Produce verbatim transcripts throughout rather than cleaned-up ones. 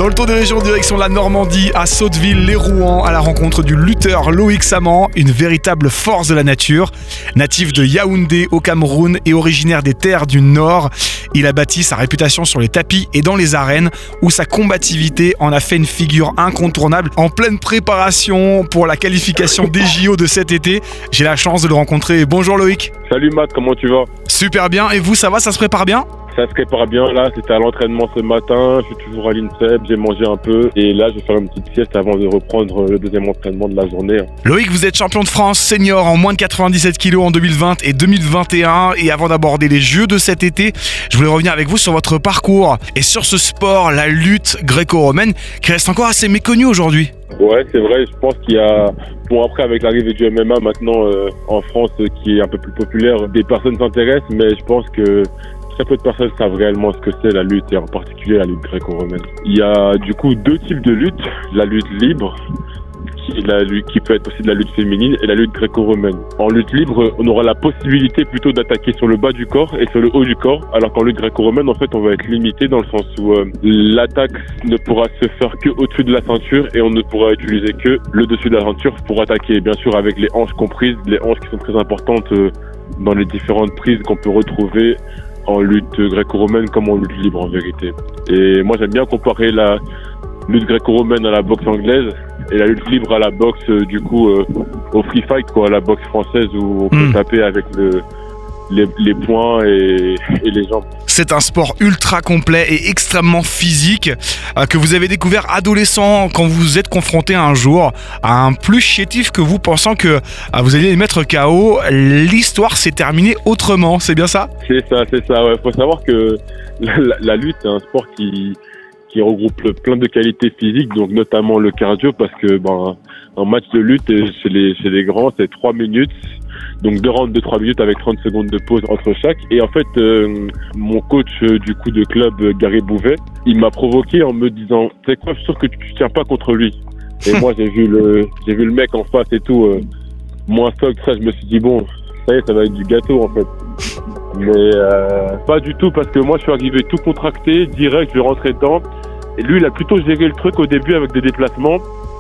Dans le tour des régions, direction la Normandie, à Sotteville-les-Rouen, à la rencontre du lutteur Loïc Saman, une véritable force de la nature. Natif de Yaoundé au Cameroun et originaire des terres du Nord, il a bâti sa réputation sur les tapis et dans les arènes où sa combativité en a fait une figure incontournable. En pleine préparation pour la qualification des J O de cet été, j'ai la chance de le rencontrer. Bonjour Loïc. Salut Matt, comment tu vas? Super bien, et vous, ça va, ça se prépare bien? Ça se prépare bien, là c'était à l'entraînement ce matin, je suis toujours à l'INSEP, j'ai mangé un peu et là je vais faire une petite sieste avant de reprendre le deuxième entraînement de la journée. Loïc, vous êtes champion de France senior en moins de quatre-vingt-dix-sept kilos en deux mille vingt et deux mille vingt et un, et avant d'aborder les Jeux de cet été, je voulais revenir avec vous sur votre parcours et sur ce sport, la lutte gréco-romaine, qui reste encore assez méconnue aujourd'hui. Ouais, c'est vrai, je pense qu'il y a... Bon, après, avec l'arrivée du M M A maintenant euh, en France, euh, qui est un peu plus populaire, des personnes s'intéressent, mais je pense que très peu de personnes savent réellement ce que c'est la lutte, et en particulier la lutte gréco-romaine. Il y a du coup deux types de lutte, la lutte libre, qui, est la lutte, qui peut être aussi de la lutte féminine, et la lutte gréco-romaine. En lutte libre, on aura la possibilité plutôt d'attaquer sur le bas du corps et sur le haut du corps, alors qu'en lutte gréco-romaine, en fait, on va être limité dans le sens où euh, l'attaque ne pourra se faire que au-dessus de la ceinture et on ne pourra utiliser que le dessus de la ceinture pour attaquer, bien sûr avec les hanches comprises, les hanches qui sont très importantes euh, dans les différentes prises qu'on peut retrouver en lutte gréco-romaine comme en lutte libre en vérité. Et moi j'aime bien comparer la lutte gréco-romaine à la boxe anglaise et la lutte libre à la boxe euh, du coup euh, au free fight, quoi, à la boxe française où on peut mmh. taper avec le, les, les poings et, et les jambes. C'est un sport ultra complet et extrêmement physique euh, que vous avez découvert adolescent quand vous êtes confronté un jour à un plus chétif que vous, pensant que euh, vous alliez les mettre K O. L'histoire s'est terminée autrement, c'est bien ça? C'est ça, c'est ça. Ouais. Faut savoir que la, la, la lutte, c'est un sport qui qui regroupe plein de qualités physiques, donc notamment le cardio, parce que ben un match de lutte chez les chez les grands, c'est trois minutes. Donc deux rounds de trois minutes avec trente secondes de pause entre chaque. Et en fait, euh, mon coach euh, du coup de club, Gary Bouvet, il m'a provoqué en me disant « Tu sais quoi, je suis sûr que tu, tu tiens pas contre lui. » Et moi, j'ai vu le j'ai vu le mec en face et tout, euh, moins stock, ça, je me suis dit « Bon, ça y est, ça va être du gâteau en fait. » Mais euh, pas du tout, parce que moi, je suis arrivé tout contracté, direct, je vais rentrer dedans. Et lui, il a plutôt géré le truc au début avec des déplacements.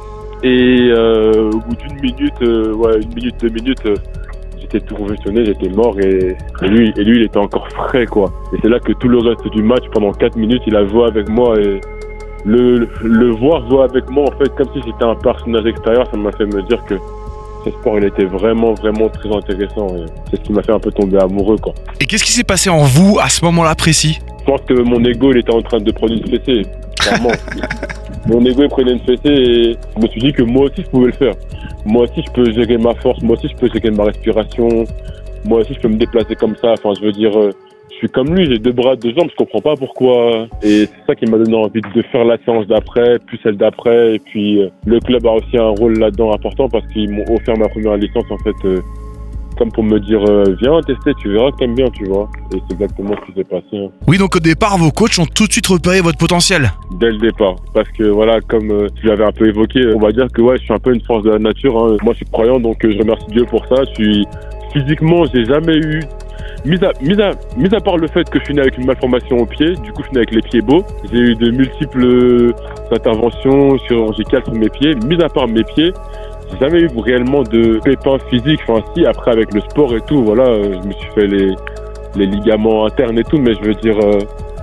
Et euh, au bout d'une minute, euh, ouais, une minute, deux minutes... Euh, j'étais tout convulsionné, j'étais mort et, et lui et lui il était encore frais, quoi. Et c'est là que tout le reste du match, pendant quatre minutes, il a joué avec moi, et le, le voir jouer avec moi, en fait, comme si c'était un personnage extérieur, ça m'a fait me dire que ce sport, il était vraiment, vraiment très intéressant, et c'est ce qui m'a fait un peu tomber amoureux, quoi. Et qu'est-ce qui s'est passé en vous à ce moment-là précis? Je pense que mon ego, il était en train de prendre une fessée, clairement. Mon ego, il prenait une fessée et je me suis dit que moi aussi, je pouvais le faire. Moi aussi, je peux gérer ma force. Moi aussi, je peux gérer ma respiration. Moi aussi, je peux me déplacer comme ça. Enfin, je veux dire, euh, je suis comme lui. J'ai deux bras, deux jambes. Je comprends pas pourquoi. Et c'est ça qui m'a donné envie de faire la séance d'après, puis celle d'après. Et puis, euh, le club a aussi un rôle là-dedans important parce qu'ils m'ont offert ma première licence, en fait, euh, comme pour me dire euh, viens tester, tu verras que t'aimes bien, tu vois. Et c'est exactement ce qui s'est passé. Hein. Oui, donc au départ, vos coachs ont tout de suite repéré votre potentiel. Dès le départ, parce que voilà, comme euh, tu l'avais un peu évoqué, on va dire que ouais, je suis un peu une force de la nature. Hein. Moi, je suis croyant, donc euh, je remercie Dieu pour ça. Je suis physiquement, j'ai jamais eu, mis à, mis à, mis à part le fait que je suis né avec une malformation au pied, du coup, je suis né avec les pieds beaux. J'ai eu de multiples interventions chirurgicales sur mes pieds. Mis à part mes pieds, j'ai jamais eu réellement de pépins physiques. Enfin, si, après, avec le sport et tout, voilà, euh, je me suis fait les, les ligaments internes et tout, mais je veux dire, euh,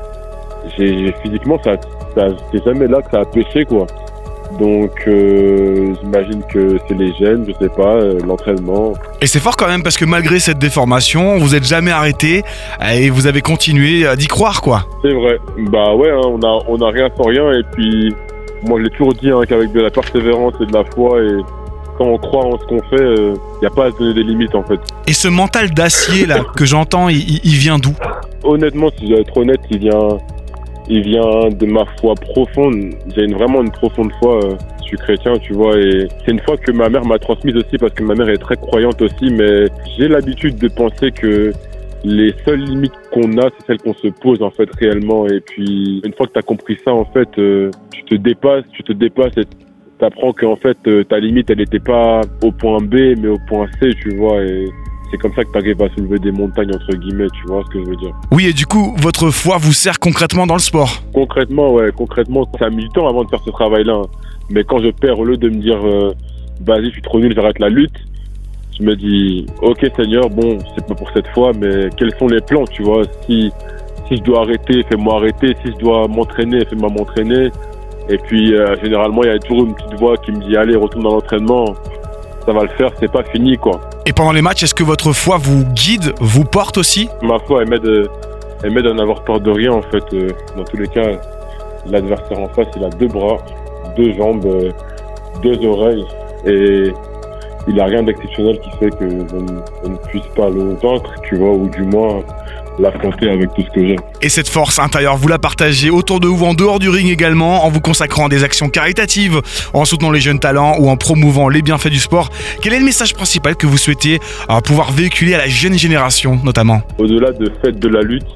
j'ai, physiquement, ça, ça, c'est jamais là que ça a pêché, quoi. Donc, euh, j'imagine que c'est les gènes, je sais pas, euh, l'entraînement. Et c'est fort quand même, parce que malgré cette déformation, vous êtes jamais arrêté et vous avez continué d'y croire, quoi. C'est vrai. Bah ouais, hein, on a, on a rien sans rien, et puis, moi, je l'ai toujours dit, hein, qu'avec de la persévérance et de la foi, et quand on croit en ce qu'on fait, il euh, n'y a pas à se donner des limites, en fait. Et ce mental d'acier là que j'entends, il, il vient d'où? Honnêtement, si je dois être honnête, il vient, il vient de ma foi profonde. J'ai une, vraiment une profonde foi. Euh, je suis chrétien, tu vois, et c'est une foi que ma mère m'a transmise aussi, parce que ma mère est très croyante aussi, mais j'ai l'habitude de penser que les seules limites qu'on a, c'est celles qu'on se pose, en fait, réellement. Et puis, une fois que tu as compris ça, en fait, euh, tu te dépasses, tu te dépasses et t'apprends qu'en fait, euh, ta limite, elle n'était pas au point B, mais au point C, tu vois. Et c'est comme ça que tu arrives à soulever des montagnes, entre guillemets, tu vois ce que je veux dire. Oui, et du coup, votre foi vous sert concrètement dans le sport? Concrètement, ouais, concrètement, ça a mis du temps avant de faire ce travail-là. Mais quand je perds, au lieu de me dire, euh, vas-y, je suis trop nul, j'arrête la lutte, je me dis, ok Seigneur, bon, c'est pas pour cette fois, mais quels sont les plans, tu vois? Si, si je dois arrêter, fais-moi arrêter. Si je dois m'entraîner, fais-moi m'entraîner. Et puis, euh, généralement, il y a toujours une petite voix qui me dit, allez, retourne dans l'entraînement. Ça va le faire, c'est pas fini, quoi. Et pendant les matchs, est-ce que votre foi vous guide, vous porte aussi? Ma foi, elle m'aide, elle m'aide à n'avoir peur de rien, en fait. Euh, dans tous les cas, l'adversaire en face, il a deux bras, deux jambes, euh, deux oreilles. Et il a rien d'exceptionnel qui fait que je ne, je ne puisse pas le vaincre, tu vois, ou du moins l'affronter avec tout ce que j'ai. Et cette force intérieure, vous la partagez autour de vous, en dehors du ring également, en vous consacrant à des actions caritatives, en soutenant les jeunes talents ou en promouvant les bienfaits du sport. Quel est le message principal que vous souhaitez euh, pouvoir véhiculer à la jeune génération, notamment? Au-delà de fête de la lutte,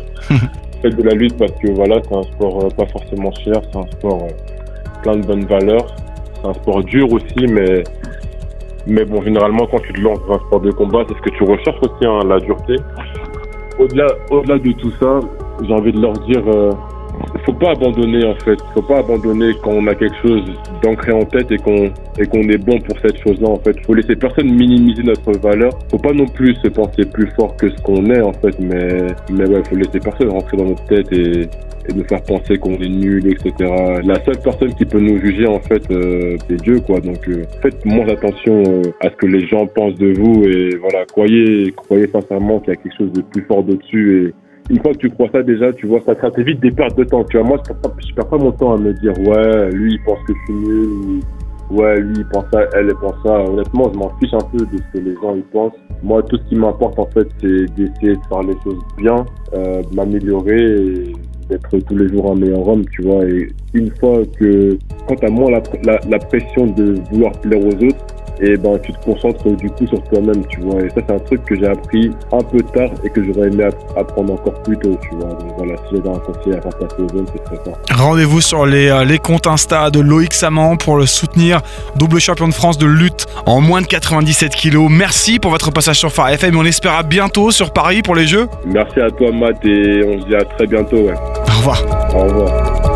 fête de la lutte parce que voilà, c'est un sport euh, pas forcément cher, c'est un sport euh, plein de bonnes valeurs, c'est un sport dur aussi, mais mais bon, généralement quand tu te lances dans un sport de combat, c'est ce que tu recherches aussi, hein, la dureté. Au-delà, au-delà de tout ça, j'ai envie de leur dire, euh, faut pas abandonner en fait. Faut pas abandonner quand on a quelque chose d'ancré en tête et qu'on et qu'on est bon pour cette chose-là en fait. Faut laisser personne minimiser notre valeur. Faut pas non plus se penser plus fort que ce qu'on est en fait, mais mais ouais, faut laisser personne rentrer dans notre tête et et nous faire penser qu'on est nul, et cetera. La seule personne qui peut nous juger en fait, euh, c'est Dieu, quoi. Donc euh, faites moins attention euh, à ce que les gens pensent de vous et voilà, croyez, croyez sincèrement qu'il y a quelque chose de plus fort au-dessus. Et une fois que tu crois ça, déjà, tu vois, ça t'évite des pertes de temps. Tu vois, moi, je perds pas, je perds pas mon temps à me dire ouais, lui il pense que je suis nul, ou ouais, lui il pense ça, elle elle pense ça. Honnêtement, je m'en fiche un peu de ce que les gens y pensent. Moi, tout ce qui m'importe en fait, c'est d'essayer de faire les choses bien, euh, de m'améliorer. Et d'être tous les jours un meilleur homme, tu vois. Et une fois que, quand t'as moins la, la, la pression de vouloir plaire aux autres, et ben tu te concentres du coup sur toi-même, tu vois. Et ça, c'est un truc que j'ai appris un peu tard et que j'aurais aimé apprendre encore plus tôt, tu vois. Donc voilà, si j'ai un conseil à faire passer aux jeunes, c'est très fort. Rendez-vous sur les, les comptes Insta de Loïc Saman pour le soutenir, double champion de France de lutte en moins de quatre-vingt-dix-sept kilos. Merci pour votre passage sur Phare F M et on espère à bientôt sur Paris pour les Jeux. Merci à toi, Matt, et on se dit à très bientôt, ouais. Au revoir. Au revoir.